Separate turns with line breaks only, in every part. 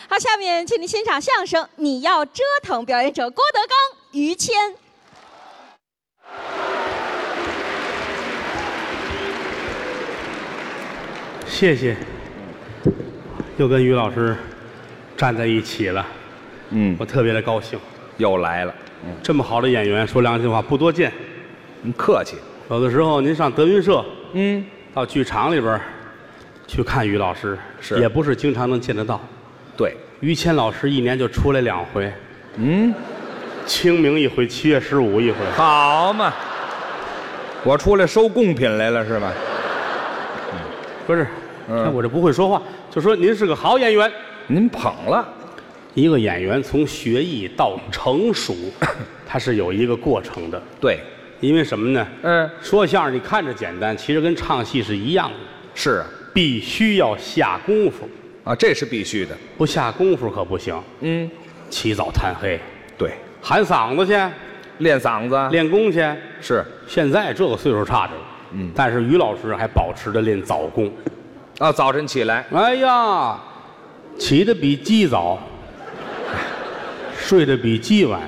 好，下面请您欣赏相声《你要折腾》，表演者郭德纲、于谦。
谢谢，又跟于老师站在一起了，我特别的高兴。
又来了，
这么好的演员，说良心话不多见。
您客气。
有的时候您上德云社，到剧场里边去看于老师，也不是经常能见得到。
对，
于谦老师一年就出来2回，清明一回，7月15一回。
好嘛，我出来收贡品来了是吧？
不是，看我这不会说话，就说您是个好演员。
您捧了。
一个演员从学艺到成熟，他是有一个过程的。
对，
因为什么呢？说相声你看着简单，其实跟唱戏是一样的。
是啊，
必须要下功夫
啊，这是必须的。
不下功夫可不行。起早贪黑，
对，
喊嗓子去，
练嗓子，
练功去。
是，
现在这个岁数差着了。但是于老师还保持着练早功。
啊，早晨起来，
哎呀，起得比鸡早，睡得比鸡晚。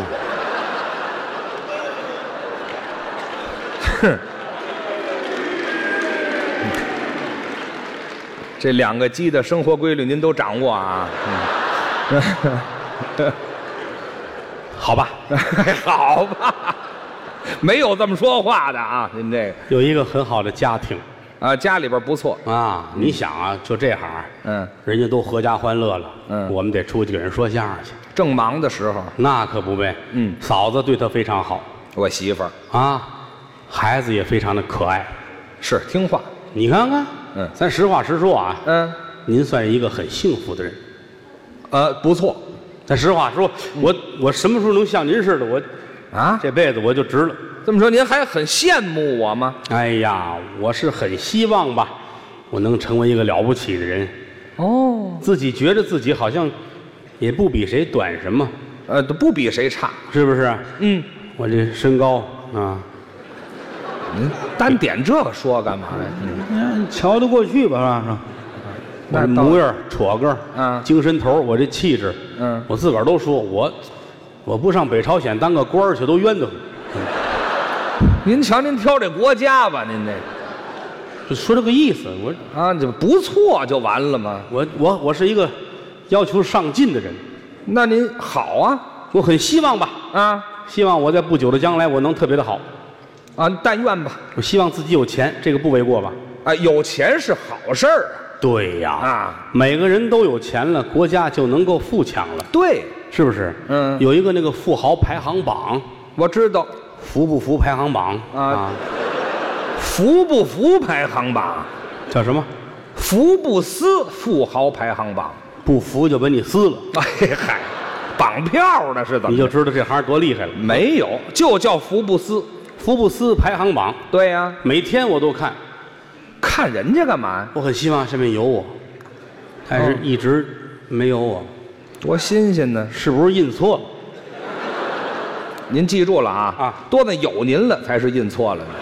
这2个鸡的生活规律您都掌握啊？
好吧，
好吧，没有这么说话的啊！您这个
有一个很好的家庭
啊，家里边不错
啊。你想啊，就这行，人家都合家欢乐了，我们得出去给人说相声去。
正忙的时候，
那可不呗。嫂子对他非常好，
我媳妇儿
啊，孩子也非常的可爱，
是听话。
你看看，咱实话实说啊，您算是一个很幸福的人，
不错。
咱实话说，我什么时候能像您似的，我这辈子我就值了。
这么说，您还很羡慕我吗？
哎呀，我是很希望吧，我能成为一个了不起的人。自己觉得自己好像也不比谁短什么，
都不比谁差，
是不是？我这身高啊。
您单点这个说干嘛呀？
瞧得过去吧，是吧？我这模样、戳个，精神头，我这气质，我自个儿都说我不上北朝鲜当个官去都冤得慌。
您瞧，您挑这国家吧，您这
就说这个意思，
就不错就完了吗？
我是一个要求上进的人。
那您好啊，
我很希望吧，希望我在不久的将来我能特别的好。
但愿吧。
我希望自己有钱，这个不为过吧？
有钱是好事儿啊。
对呀，每个人都有钱了，国家就能够富强了。
对，
是不是？有一个那个富豪排行榜，
我知道，
服不服排行榜
服不服排行榜
叫什么？
福布斯富豪排行榜，
不服就把你撕了。
哎嗨，绑票的是怎么？
你就知道这行多厉害了。
没有，就叫福布斯。
福布斯排行榜，
对呀，
每天我都看，
看人家干嘛？
我很希望上面有我，但是一直没有我，
多新鲜呢！
是不是印错了？
您记住了啊！多的有您了才是印错了呢。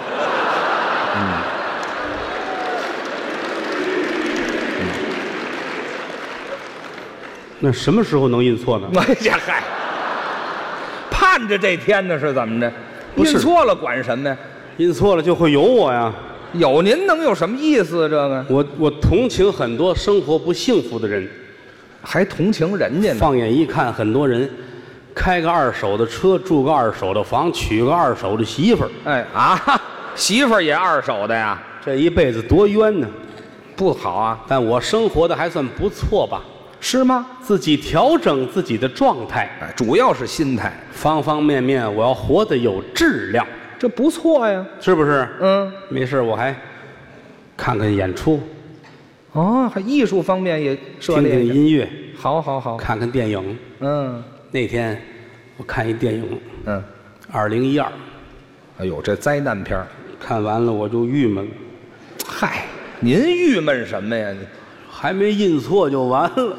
那什么时候能印错呢？
哎呀嗨，盼着这天呢，是怎么着？印错了管什么呀？
印错了就会有我呀。
有您能有什么意思？这个
我同情很多生活不幸福的人，
还同情人家呢。
放眼一看，很多人开个2手的车，住个2手的房，娶个2手的媳妇儿。
媳妇儿也2手的呀？
这一辈子多冤呢！
不好啊。
但我生活的还算不错吧？
是吗？
自己调整自己的状态，
主要是心态，
方方面面我要活得有质量，
这不错呀，
是不是？没事我还看看演出，
还艺术方面也涉猎，
听听音乐，
好，
看看电影。那天我看一电影，2012，
哎呦，这灾难片
看完了我就郁闷了。
嗨，您郁闷什么呀？
还没印错就完了。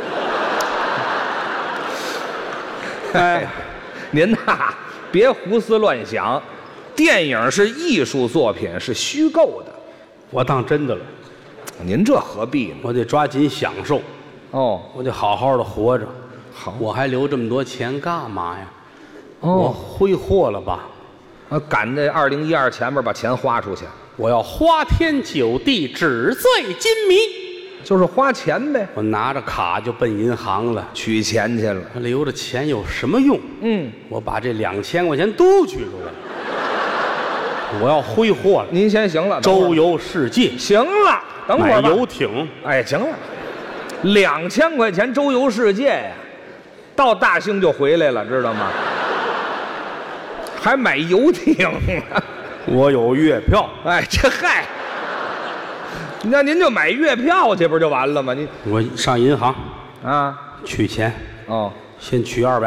哎，您呐，别胡思乱想，电影是艺术作品，是虚构的。
我当真的了。
您这何必呢？
我得抓紧享受。
哦，
我得好好的活着。
好，
我还留这么多钱干嘛呀？
哦，
我挥霍了吧？
赶这2012前面把钱花出去，
我要花天酒地，纸醉金迷，
就是花钱呗。
我拿着卡就奔银行了，
取钱去了。
留着钱有什么用？我把这2000块钱都取出来了。我要挥霍了。
您先行了，
周游世界。
行了，等会儿吧。
买游艇。
哎，行了，2000块钱周游世界呀，到大兴就回来了，知道吗？还买游艇呢。
我有月票。
哎，这嗨，那您就买月票去，不就完了吗？您
我上银行
啊
取钱。
哦，
先取200。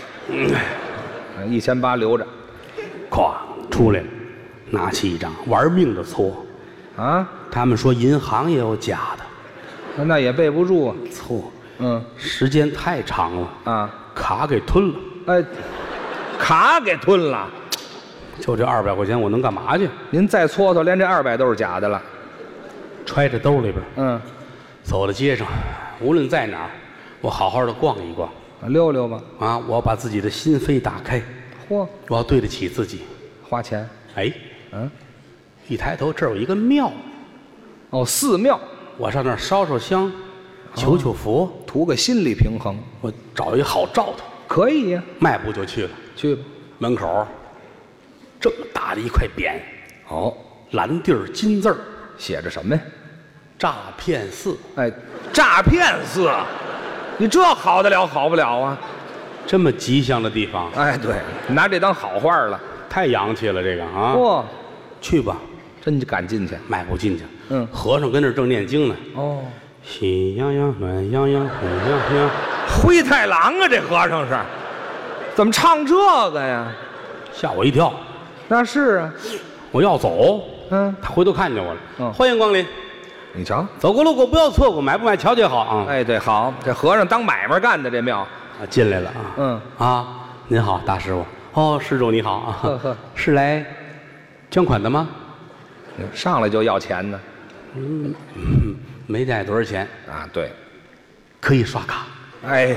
1800留着，
咵出来了，拿起一张，玩命的搓。
啊，
他们说银行也有假的，
那也备不住啊。
搓。
时
间太长了
啊，
卡给吞了。
哎，卡给吞了。
就这200块钱，我能干嘛去？
您再搓搓，连这200都是假的了。
揣在兜里边。走到街上，无论在哪儿，我好好的逛一逛，
溜溜吧。
啊，我要把自己的心扉打开。
嚯，
我要对得起自己。
花钱。
哎，一抬头这儿有一个庙。
哦，寺庙。
我上那儿烧烧香，求求佛，
图个心理平衡。
我找一好兆头。
可以呀，
迈步就去了。
去吧。
门口这么大的一块匾，蓝地儿金字儿，
写着什么呀？
诈骗寺。
哎，诈骗寺，你这好得了好不了啊？
这么吉祥的地方。
哎，对，拿这当好话了，
太洋气了这个啊！
嚯，
去吧，
真敢进去。
迈步进去。和尚跟那儿正念经呢。
哦，
喜洋洋，暖洋洋，喜洋洋。
灰太狼啊，这和尚是，怎么唱这个呀？
吓我一跳。
那是啊，
我要走。他回头看见我了。欢迎光临。
你瞧，
走过路过不要错过，买不买瞧瞧好啊。
哎，对，好，这和尚当买卖干的这庙。
进来了啊。您好，大师傅。哦，施主你好啊。
呵，
是来捐款的吗？
上来就要钱呢。
没带多少钱
啊？对，
可以刷卡。
哎，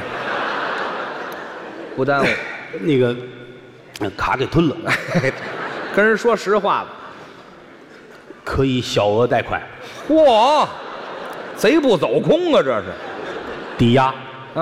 不耽误。
那个卡给吞了。
跟人说实话吧。
可以小额贷款。
嚯，贼不走空啊，这是。
抵押。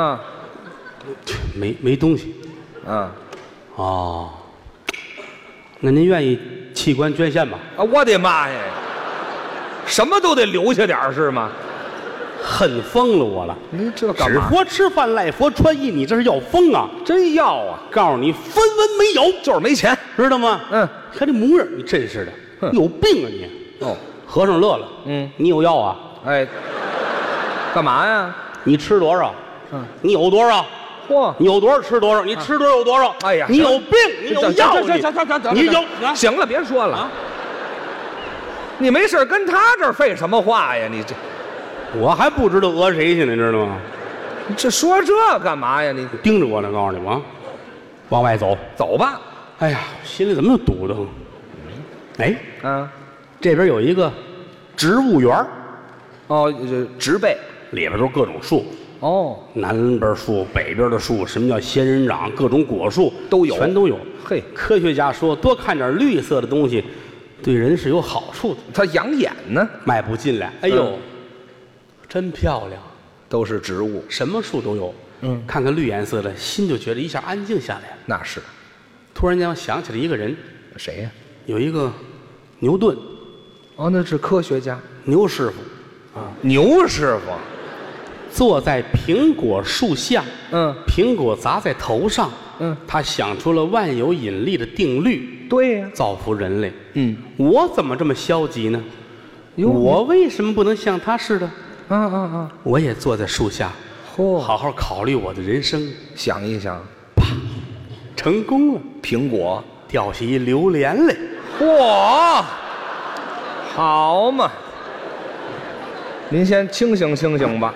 没东西。哦，那您愿意器官捐献吗？
啊，我的妈呀！什么都得留下点是吗？
恨疯了我了！
你这干嘛？
只佛吃饭，赖佛穿衣，你这是要疯啊！
真要啊！
告诉你，分文没有，
就是没钱，
知道吗？看这模样，你真是的，有病啊你！和尚乐了。你有药啊？
哎，干嘛呀？
你吃多少？你有多少？
嚯！
你有多少吃多少？你吃多少有多少？
哎呀，
你有病！你有药！你有？
行了，别说了。你没事跟他这儿废什么话呀？你这，
我还不知道讹谁去呢，知道吗？
你这说这干嘛呀？你
盯着我呢，告诉你们，往外走，
走吧。
哎呀，心里怎么又堵得慌？哎，这边有一个植物园。
这植被
里边都是各种树。南边树，北边的树，什么叫仙人掌，各种果树
都有，
全都有。
嘿，
科学家说，多看点绿色的东西，对人是有好处的。
它养眼呢。
迈步进来，哎呦，真漂亮，
都是植物，
什么树都有。看看绿颜色的，心就觉得一下安静下来了。
那是。
突然间，我想起了一个人，
谁呀？
有一个牛顿。
那是科学家，
牛师傅。
牛师傅。
坐在苹果树下，苹果砸在头上，他想出了万有引力的定律，
对呀，
造福人类。我怎么这么消极呢？我为什么不能像他似的？我也坐在树下，好好考虑我的人生，
想一想，
啪，成功了，
苹果
掉下一榴莲来。
嚯，好嘛！您先清醒清醒吧。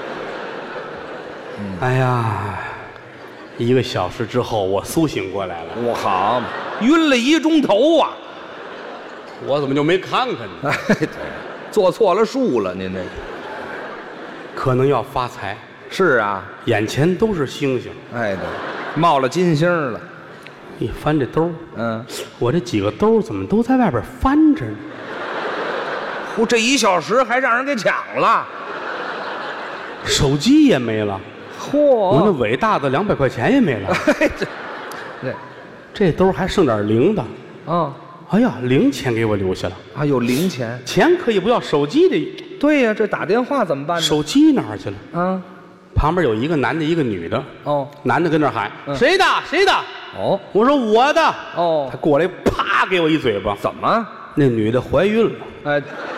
哎呀，1个小时之后，我苏醒过来了。
我好，晕了1钟头啊！
我怎么就没看看呢？
坐错了树了，您这
可能要发财。
是啊，
眼前都是星星。
哎，对，冒了金星了。
一翻这兜，我这几个兜怎么都在外边翻着呢？
这1小时还让人给抢了，
手机也没了。
嚯！
我那伟大的200块钱也没了。这兜还剩点零的。哎呀，零钱给我留下了。
还有零钱，
钱可以不要，手机的。
对呀，这打电话怎么办呢？
手机哪儿去了？旁边有一个男的，一个女的。男的跟那喊：“谁的？谁的？”我说我的。他过来啪给我一嘴巴。
怎么？
那女的怀孕了。
哎，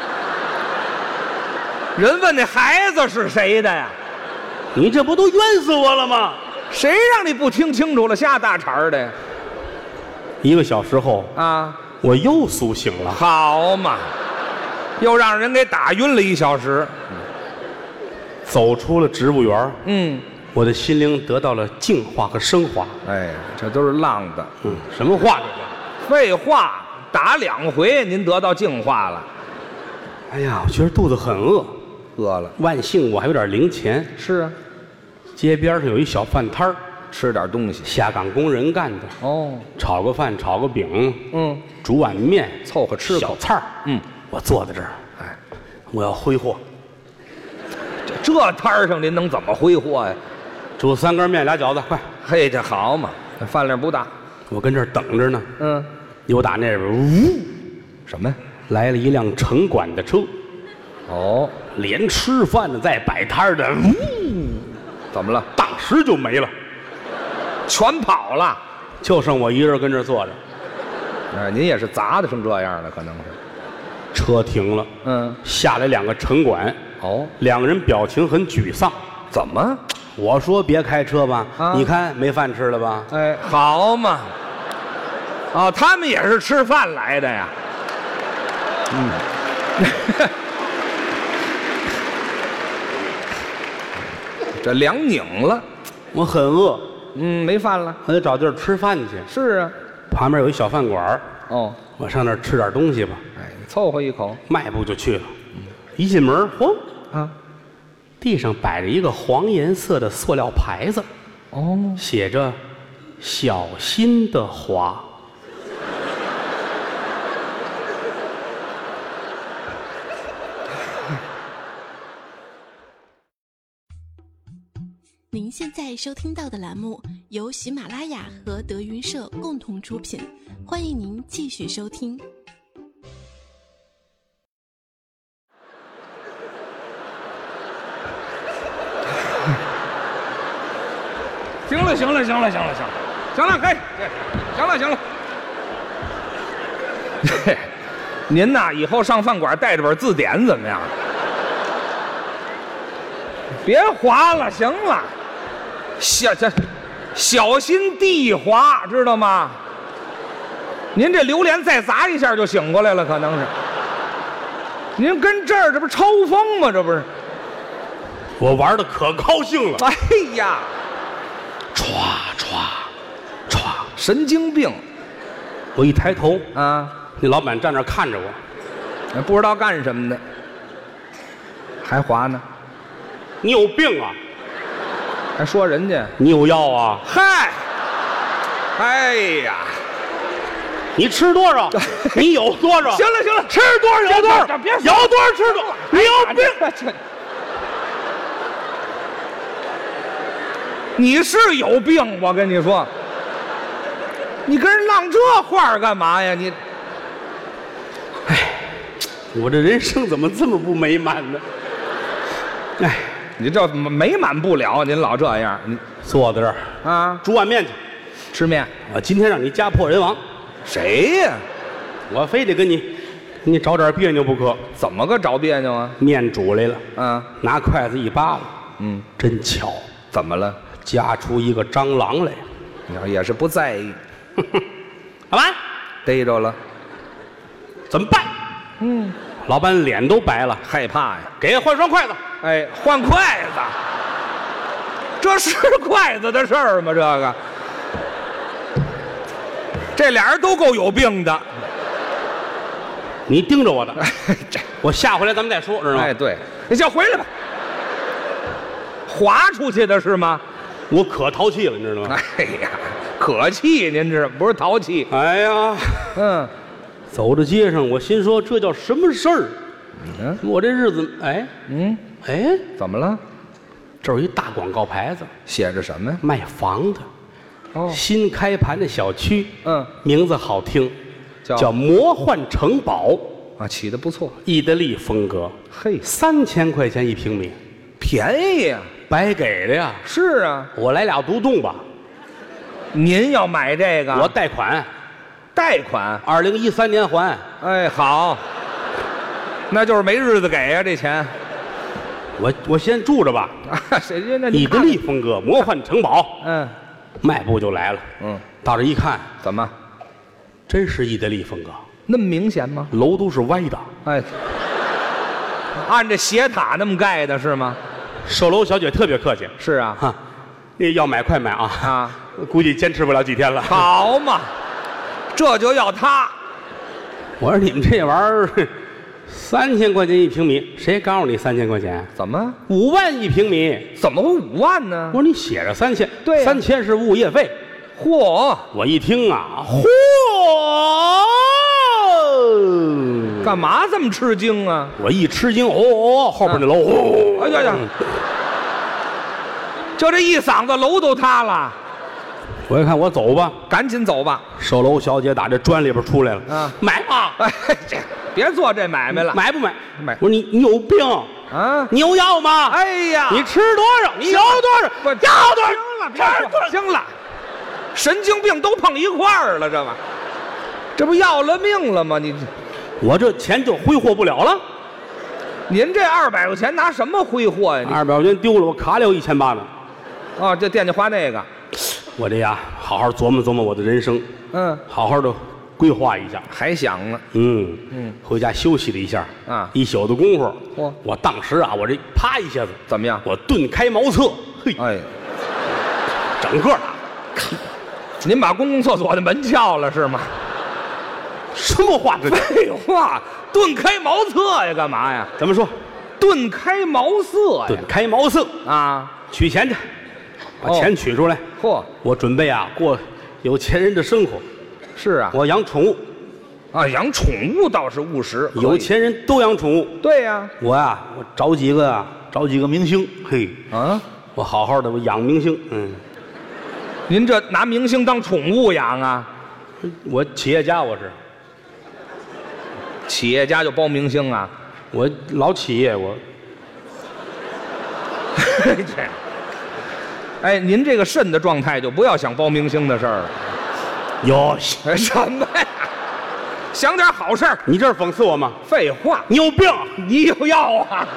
人问那孩子是谁的呀？
你这不都冤死我了吗？
谁让你不听清楚了，瞎大茬的呀
？1个小时后我又苏醒了。
好嘛，又让人给打晕了1小时。
走出了植物园。我的心灵得到了净化和升华。
哎，这都是浪的。
什么话这叫？
废话，打2回您得到净化了。
哎呀，我觉得肚子很饿。
饿了。
万幸我还有点零钱。
是啊。
街边上有一小饭摊儿，
吃点东西。
下岗工人干的。炒个饭，炒个饼。煮碗面，
凑合吃
小菜儿。我坐在这儿，我要挥霍。 这
摊儿上您能怎么挥霍呀？
煮3根面，2饺子，快！
嘿，这好嘛，饭量不大。
我跟这儿等着呢。有打那边
什么呀？
来了一辆城管的车。连吃饭的带摆摊的，
怎么了？
当时就没了，
全跑了，
就剩我一人跟这儿坐着。
您也是砸的成这样了，可能是。
车停了，下来2个城管。2个人表情很沮丧。
怎么？
我说别开车吧，你看没饭吃了吧？
哎，好嘛。他们也是吃饭来的呀。这2拧了，
我很饿。
没饭了，
我得找地儿吃饭去。
是啊，
旁边有一小饭馆。我上那儿吃点东西吧。
哎，凑合一口，
迈步就去了。一进门，嚯！地上摆着一个黄颜色的塑料牌子。写着“小心的花”。
您现在收听到的栏目由喜马拉雅和德云社共同出品，欢迎您继续收听。
行了，行了，行了，行了，行了，行了，嘿，行了，行了。您呐，以后上饭馆带着本字典怎么样？别滑了，行了。小心地滑，知道吗？您这榴莲再砸一下就醒过来了，可能是。您跟这儿这不是抽风吗？这不是。
我玩的可高兴了。
哎呀！歘歘歘，神经病！
我一抬头那老板站那儿看着我，
不知道干什么的，还滑呢。
你有病啊！
还说人家
你有药啊？
嗨！哎呀，
你吃多少？你有多少？
行了行了，
吃多少有多少，别有多少吃多少。你有病！
你是有病，我跟你说，你跟人浪这话干嘛呀？你，
哎，我这人生怎么这么不美满呢？哎，
你这美满不了，您老这样，你
坐在这儿煮碗面去，
吃面。
我今天让你家破人亡。
谁呀？
我非得跟你找点别扭不可。
怎么个找别扭啊？面
煮来了，拿筷子一扒拉，真巧，
怎么了？
夹出一个蟑螂来，
也是不在意。
老板
逮着了，
怎么办？老板脸都白了，
害怕呀。
给换双筷子。
哎，换筷子，这是筷子的事儿吗？这俩人都够有病的。
你盯着我的，我下回来咱们再说，知道吗？
哎，对，你先回来吧。 滑出去的是吗？
我可淘气了，你知道吗？
哎呀，可气，您这不是淘气？
哎呀，
嗯，
走到街上，我心说这叫什么事儿？
嗯，
我这日子，哎，
怎么了？
这儿有一大广告牌子，
写着什么呀？
卖房的，
哦，
新开盘的小区，名字好听，叫魔幻城堡
啊，起的不错，
意大利风格，
嘿
，3000块钱1平米，
便宜呀，
白给的呀。
是啊，
我来俩独栋吧，
您要买这个，
我贷款，2013年还。
哎，好，那就是没日子给呀，这钱。
我先住着吧。
谁家那
意大利风格魔幻城堡，迈步就来了。到这一看，
怎么？
真是意大利风格，
那么明显吗？
楼都是歪的。
哎，按这斜塔那么盖的是吗？
售楼小姐特别客气。
是啊，
哈，那要买快买啊！
啊，
估计坚持不了几天了。
好嘛，这就要他。
我说你们这玩意儿，3000块钱1平米，谁告诉你3000块钱？
怎么
5万1平米？
怎么会5万呢？
我说你写着3000，
对呀
，3000是物业费。
嚯，
我一听啊，
干嘛这么吃惊啊？
我一吃惊，后边那楼，
哎呀，就这一嗓子楼都塌了。
我一看，我走吧，
赶紧走吧。
售楼小姐打这砖里边出来了，买吧，
哎，这别做这买卖了，
买不买？
买。
我说你有病
啊！
你有药吗？
哎呀，
你吃多少？你要多少？
不
要多少？
行了，神经病都碰一块儿了，这不要了命了吗？
我这钱就挥霍不了了。
您这200块钱拿什么挥霍呀
？200块钱丢了，我卡里有1800呢。
哦，这惦记花那个。
我这呀，好好琢磨琢磨我的人生，好好的规划一下。
还想呢？
回家休息了一下
啊，
一宿的功夫，我当时啊，我这啪一下子
怎么样？
我顿开茅厕，嘿，
哎，
整个的，
您把公共厕所的门撬了是吗？
什么话？
废话，顿开茅厕呀，干嘛呀？
怎么说？
顿开茅塞呀？
顿开茅塞
啊，
取钱去。把钱取出来，我准备啊过有钱人的生活。
是啊，
我养宠物，
啊，养宠物倒是务实，
有钱人都养宠物。
对呀，
我找几个明星，嘿，我好好的我养明星。
您这拿明星当宠物养啊？
我企业家，我是
企业家就包明星啊？
我老企业我。
哎，您这个肾的状态就不要想包明星的事儿了。
有
什么呀？想点好事儿。
你这是讽刺我吗？
废话，
你有病，
你有药啊？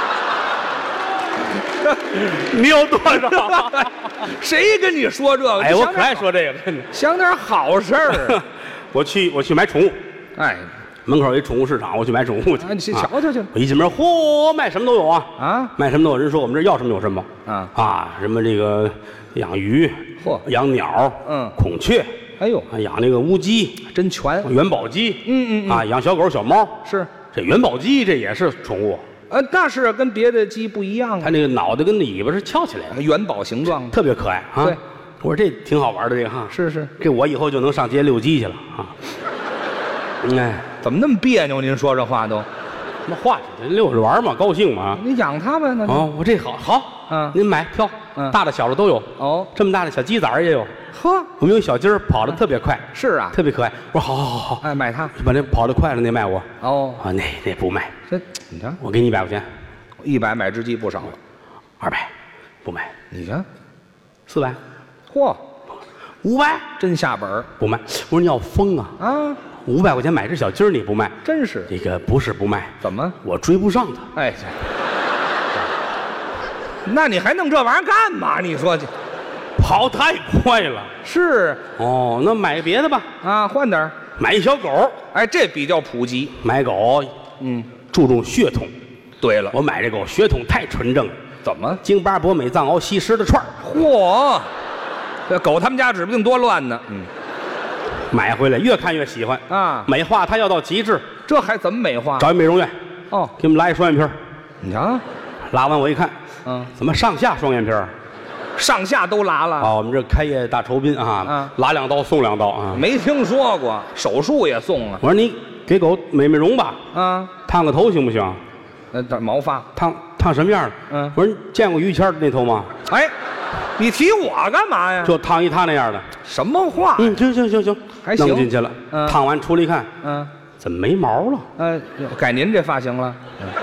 你有多少？
谁跟你说这个？
哎，我可爱说这个，
想点好事儿。
我去买宠物。
哎。
门口有一宠物市场，我去买宠物去。
你去瞧瞧去。
我一进门，卖什么都有啊！卖什么都有。人说我们这要什么有什么什么这个养鱼，养鸟，孔雀，
哎呦，
养那个乌鸡，
真全。
元宝鸡，养小狗小猫。
是这
元宝鸡，这也是宠物。
那是跟别的鸡不一样啊。
它那个脑袋跟尾巴是翘起来的，
元宝形状，
特别可爱啊。
对，
我说这挺好玩的这个哈。
是，
这我以后就能上街遛鸡去了啊。哎，
怎么那么别扭？您说这话都，
什么话？遛着玩嘛，高兴嘛。
你养它呗，那
我这好，您买挑，大的小的都有。这么大的小鸡崽儿也有。
呵，
我们有小鸡儿跑得特别快。
是啊，
特别可爱。我说好，
哎，买它，
把那跑得快了那卖我。那不卖。
这你看，
我给你100块钱
，100买只鸡不少了。
200，不卖。
你看
，400。
嚯
，500，
真下本
不卖。我说你要疯啊！500块钱买只小鸡儿你不卖，
真是
这个不是不卖，
怎么？
我追不上它。
哎，那你还弄这玩意儿干嘛？你说去，
跑太快了。
是
那买别的吧。
换点儿，
买一小狗。
哎，这比较普及。
买狗，注重血统。
对了，
我买这狗血统太纯正。
怎么？
京巴博美藏獒西施的串儿。
嚯，这狗他们家指不定多乱呢。
买回来越看越喜欢美化它要到极致。
这还怎么美化？
找一美容院，给我们来一双眼皮。
你瞧，
拉完我一看，怎么上下双眼皮儿？
上下都拉了。
啊，我们这开业大酬宾啊，拉2刀送2刀啊。
没听说过，手术也送啊。
我说你给狗美容吧，烫个头行不行？
这毛发
烫什么样的？我说你见过于谦那头吗？
哎，你提我干嘛呀？
就烫一他那样的。
什么话？
行，
还行。
弄进去了。烫完出来一看，怎么没毛了？
改您这发型了。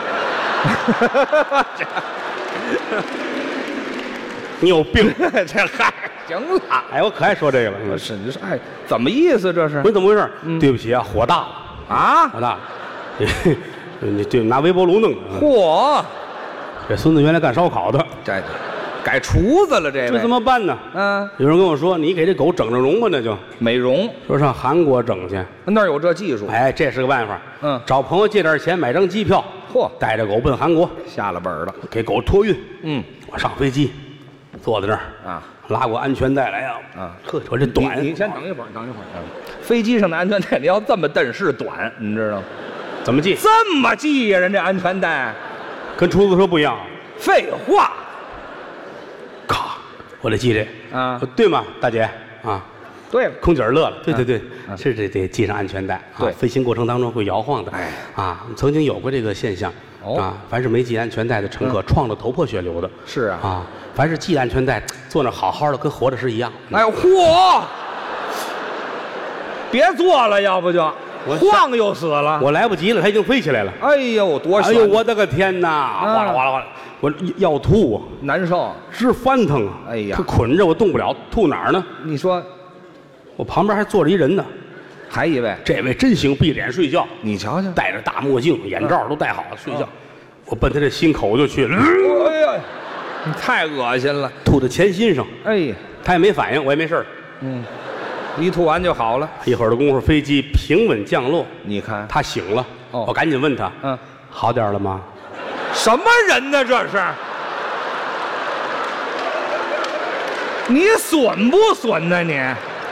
你有病！
这嗨，行了。
哎，我可爱说这个了。
是你说，哎，怎么意思这是？
不是怎么回事？对不起啊，火大了
啊！
火大了。你这拿微波炉弄的。
嚯！
这孙子原来干烧烤的，
这改厨子了，这
怎么办呢？有人跟我说，你给这狗整容吧，那就
美容，
说上韩国整去，
那儿有这技术。
哎，这是个办法。找朋友借点钱买张机票，带着狗奔韩国，
下了本了，
给狗托运。我上飞机，坐在这儿拉过安全带来呀。呵，我这短，
你先等一会儿，飞机上的安全带你要这么蹬是短，你知道吗？
怎么系？
这么系呀？人这安全带
跟出租车不一样。
废话。
咔，我得系这对吗，大姐啊？
对了，
空姐乐了。对，是得系上安全带。
对，
飞行过程当中会摇晃的。
哎，
曾经有过这个现象。凡是没系安全带的乘客，撞得头破血流的。
是啊，
凡是系安全带，坐那好好的，跟活着是一样。
哎呦，嚯！别坐了，要不就晃又死了。
我来不及了，他已经飞起来了。
哎呦，多悬！
哎呦，我的个天哪！哗啦哗啦哗啦，我要吐啊，
难受，
直翻腾啊！
哎呀，
他捆着我动不了，吐哪儿呢？
你说，
我旁边还坐着一人呢，
还一位，
这位真行，闭着眼睡觉。
你瞧瞧，
戴着大墨镜，眼罩都戴好了，睡觉。我奔他这心口就去了。
哎呀，你太恶心了，
吐到前心上。
哎呀，
他也没反应，我也没事。
一吐完就好了。
一会儿的功夫，飞机平稳降落。
你看
他醒了，我赶紧问他，好点了吗？
什么人呢？这是？你损不损呢？你？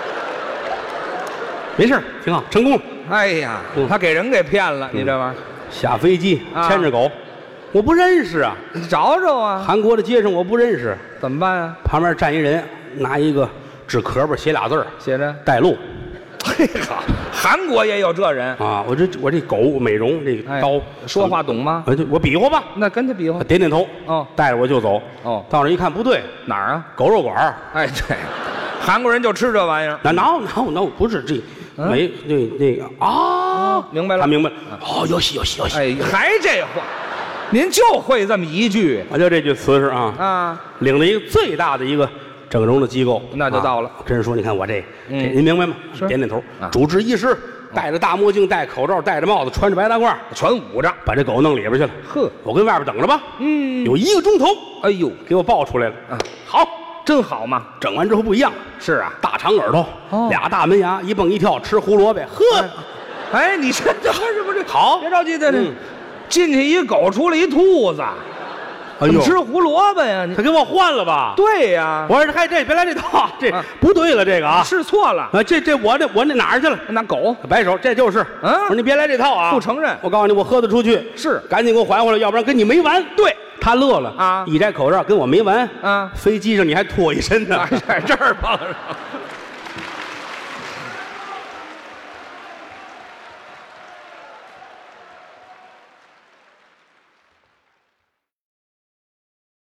没事，挺好，成功了。
哎呀，他给人给骗了，你这玩意儿。
下飞机牵着狗，我不认识啊。
你找找啊。
韩国的街上我不认识，
怎么办啊？
旁边站一人，拿一个纸壳吧，写俩字儿，
写着
带路。
嘿好，韩国也有这人
啊！我这狗美容这个刀，
说话懂吗？
我比划吧。
那跟他比划，
点点头。带着我就走。到那一看不对，
哪儿啊？
狗肉馆。
哎，对，韩国人就吃这玩意儿。
no，不是这，没那个啊，
明白了。
他明白了。有戏。
哎，还这话，您就会这么一句。
我就这句词是领了一个最大的一个整容的机构，
那就到了。
跟人说，你看我这您明白吗？点点头。主治医师，戴着大墨镜，戴口罩，戴着帽子，穿着白大褂，
全捂着，
把这狗弄里边去了。呵，我跟外边等着吧。有1个钟头。
哎呦，
给我抱出来了。好，
真好嘛。
整完之后不一样。
是啊，
大长耳朵，2大门牙，一蹦一跳，吃胡萝卜。呵，
哎，你这不是
好？
别着急，这进去一狗，出来一兔子。
哎呦，
吃胡萝卜呀！
他给我换了吧？
对呀，
我说这别来这套，这不对了，这个啊，
是错了
啊！这我那哪儿去了？
那狗
摆手，这就是。我说你别来这套啊！
不承认。
我告诉你，我喝得出去，
是
赶紧给我还回来，要不然跟你没完。
对，
他乐了
啊！
一摘口罩跟我没完
啊！
飞机上你还吐我一身呢，
在这儿碰上。